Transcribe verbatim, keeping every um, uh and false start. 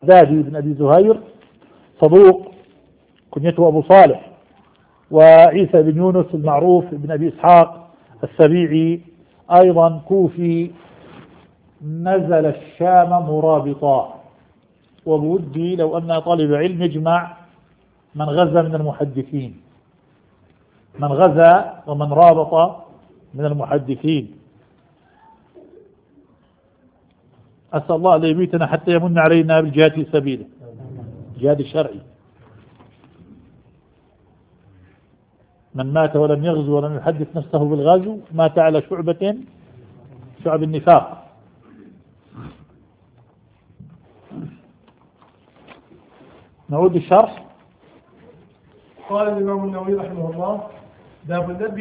دادي بن أبي زهير صدوق كنيته أبو صالح. وعيسى بن يونس المعروف بن أبي إسحاق السبيعي أيضا كوفي، نزل الشام مرابطا. وبودي لو أن طالب علم يجمع من غزا من المحدثين، من غزا ومن رابط من المحدثين. أسأل الله أن يميتنا حتى يمن علينا بالجهاد في سبيله، الجهاد الشرعي. من مات ولم يغزو ولم يحدث نفسه بالغزو مات على شعبة شعب النفاق. نعود الشرح. قال الإمام النووي رحمه الله: باب النبي